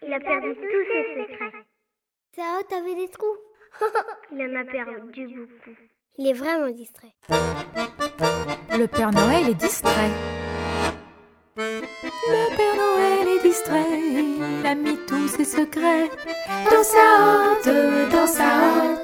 Il a perdu tous ses secrets. Ça, t'avais des trous? Il en a perdu beaucoup. Il est vraiment distrait. Le Père Noël est distrait. Le Père Noël est distrait. Il a mis tous ses secrets dans sa hotte, dans sa hotte.